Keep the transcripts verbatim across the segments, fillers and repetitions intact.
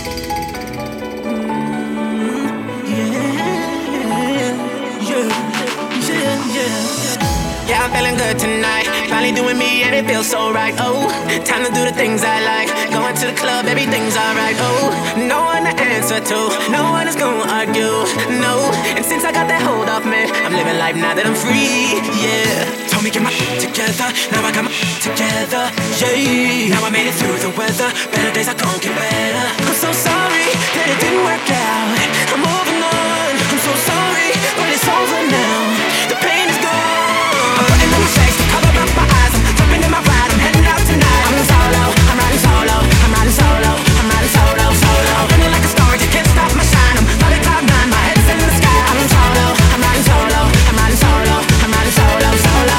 Yeah, I'm feeling good tonight. Finally doing me and it feels so right. Oh, time to do the things I like. Going to the club, everything's alright. Oh, no one to answer to, no one is gonna argue. No, and since I got that hold off me, I'm living life now that I'm free. Yeah, told me get my shit together. Now I got my shit together. Yeah, now I made it through the weather. Better days are gonna get better. I'm so sorry that it didn't work out. I'm moving on. I'm so sorry, but it's over now. The pain is gone. I'm putting on my shades to cover up my eyes. I'm jumping in my ride. I'm heading out tonight. I'm solo. I'm riding solo. I'm riding solo. I'm riding solo. Solo. I'm running like a star. You can't stop my shine. I'm flying cloud nine. My head's in the sky. I'm solo. I'm riding solo. I'm riding solo. I'm riding solo. Solo.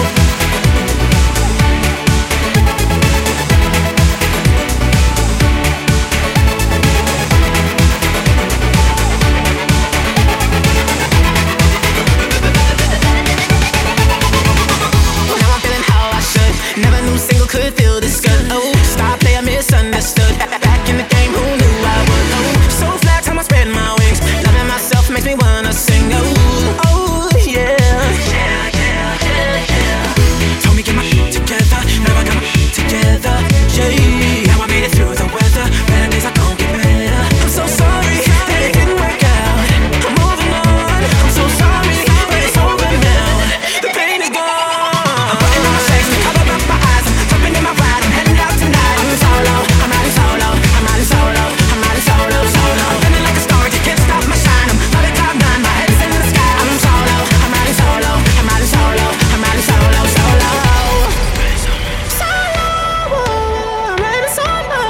Never knew single could feel this good. Oh, star player misunderstood. Back in the game, who knew I would? Oh, so flat, time I spread my wings. Loving myself makes me wanna sing. Oh, oh yeah. Yeah, yeah, yeah, yeah. Told me get my shit together. Now I got my shit together. Yeah, now I made it through the weather. Better days are gonna get better. I'm so sorry that it didn't work out. I'm moving on. I'm so sorry, but it's over now. The pain is gone. I'm putting on my shades to cover up my eyes. I'm jumping in my ride. I'm heading out tonight. I'm solo. I'm riding solo. I'm riding solo. I'm riding solo. Solo. I'm running like a star. You can't stop my shine. I'm flying cloud nine. My head's in the sky. I'm solo. I'm riding solo. I'm riding solo. I'm riding solo. Solo. Solo. I'm riding solo.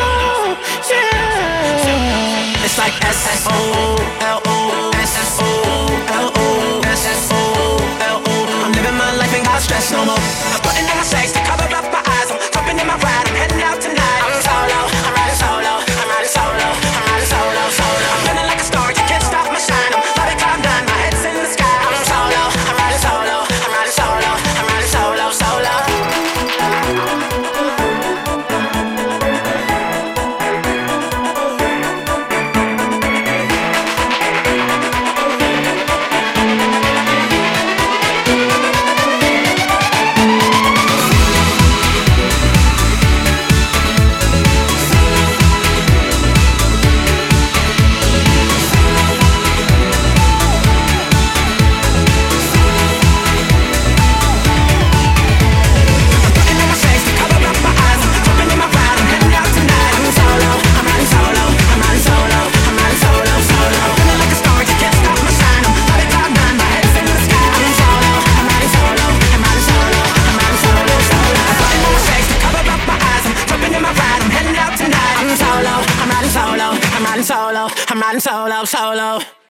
Yeah. It's like S S O L O S S O L O S S O L O. I'm living my life, ain't got stress no more. I'm putting on my shades to cover up my eyes. I'm jumping in my ride. I'm heading out tonight. I'm solo. I'm riding solo. I'm riding solo. I'm riding solo. Solo. I'm running like a star. You can't stop my shine. I'm flying cloud nine. My head's in the sky. I'm solo. I'm riding solo. I'm riding solo. I'm riding solo. Solo. I'm riding solo, I'm riding solo, solo.